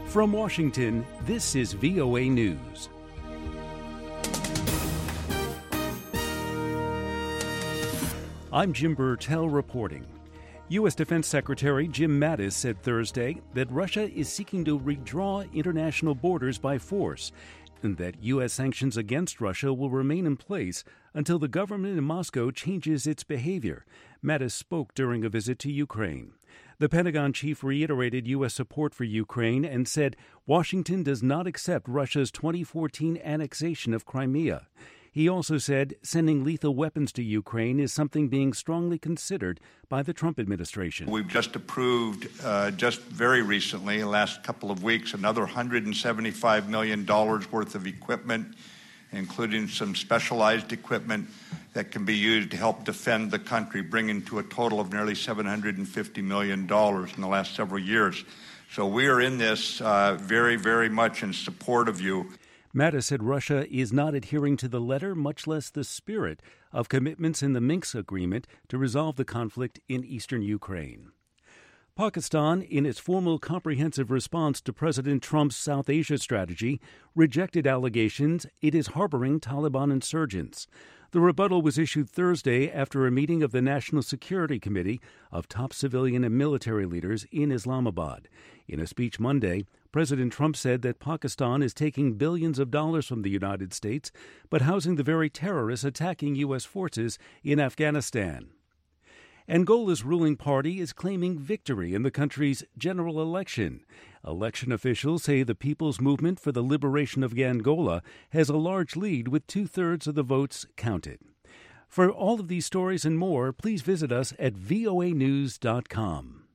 From Washington, this is VOA News. I'm Jim Burtell reporting. U.S. Defense Secretary Jim Mattis said Thursday that Russia is seeking to redraw international borders by force and that U.S. sanctions against Russia will remain in place until the government in Moscow changes its behavior. Mattis spoke during a visit to Ukraine. The Pentagon chief reiterated U.S. support for Ukraine and said Washington does not accept Russia's 2014 annexation of Crimea. He also said sending lethal weapons to Ukraine is something being strongly considered by the Trump administration. We've just approved, just very recently, in the last couple of weeks, another $175 million worth of equipment, including some specialized equipment that can be used to help defend the country, bringing to a total of nearly $750 million in the last several years. So we are in this very, very much in support of you. Mattis said Russia is not adhering to the letter, much less the spirit, of commitments in the Minsk agreement to resolve the conflict in eastern Ukraine. Pakistan, in its formal comprehensive response to President Trump's South Asia strategy, rejected allegations it is harboring Taliban insurgents. The rebuttal was issued Thursday after a meeting of the National Security Committee of top civilian and military leaders in Islamabad. In a speech Monday, President Trump said that Pakistan is taking billions of dollars from the United States, but housing the very terrorists attacking U.S. forces in Afghanistan. Angola's ruling party is claiming victory in the country's general election. Election officials say the People's Movement for the Liberation of Angola has a large lead with two-thirds of the votes counted. For all of these stories and more, please visit us at voanews.com.